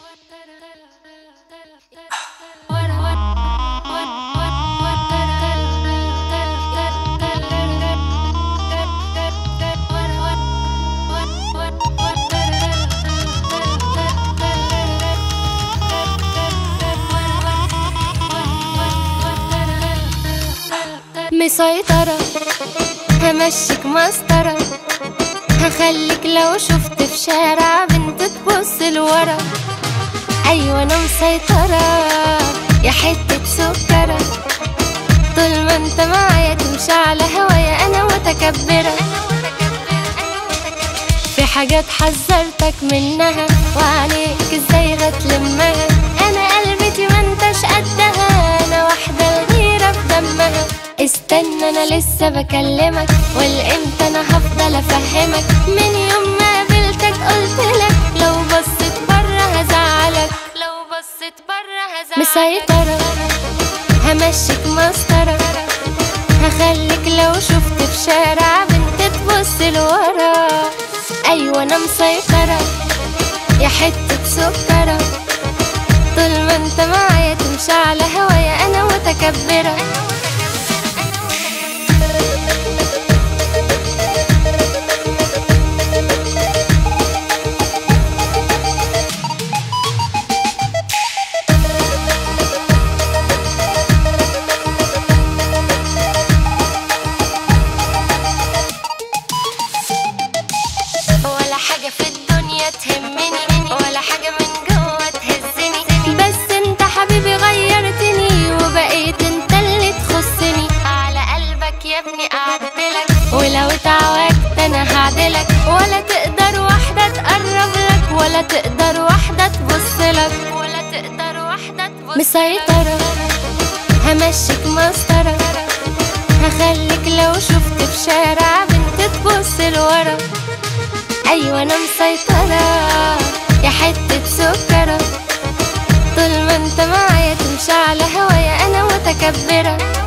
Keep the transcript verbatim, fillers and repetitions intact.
مسيطرة همشيك مسطرة، هخليك لو شفت في شارع بنت تبص لورا. أيوة أنا مسيطرة يا حتة سكرة، طول ما انت معايا تمشي على هوايا أنا متكبرة. في حاجات حذرتك منها وعليك ازاي هتلمها، أنا قلبتي ما انتش قدها، أنا واحدة الغيرة في دمها. استنى أنا لسه بكلمك، والإمتى أنا هفضل أفهمك، من يوم ما قابلتك قلتلك لو بصيت برا هزعلك، لو بصيت برا هزعلك. مسيطرة همشيك مسطرة، هخليك لو شفت في شارع بنت تبص لورا. أيوة أنا مسيطرة يا حتة سكرة، طول ما انت معايا تمشي على هوايا أنا متكبرة. حاجة في الدنيا تهمني ولا حاجة من جوه تهزني، بس انت حبيبي غيرتني وبقيت انت اللي تخصني. على قلبك يا ابني قعدتلك، ولو اتعوجت انا هعدلك، ولا تقدر واحدة تقرب لك، ولا تقدر واحدة تبصلك، ولا تقدر واحدة تبصلك. مسيطرة همشيك مسطرة، هخليك لو شفت في شارع بنت تبص لورا. أيوة أنا مسيطرة يا حتة سكرة، طول ما انت معايا تمشي على هوايا أنا متكبرة.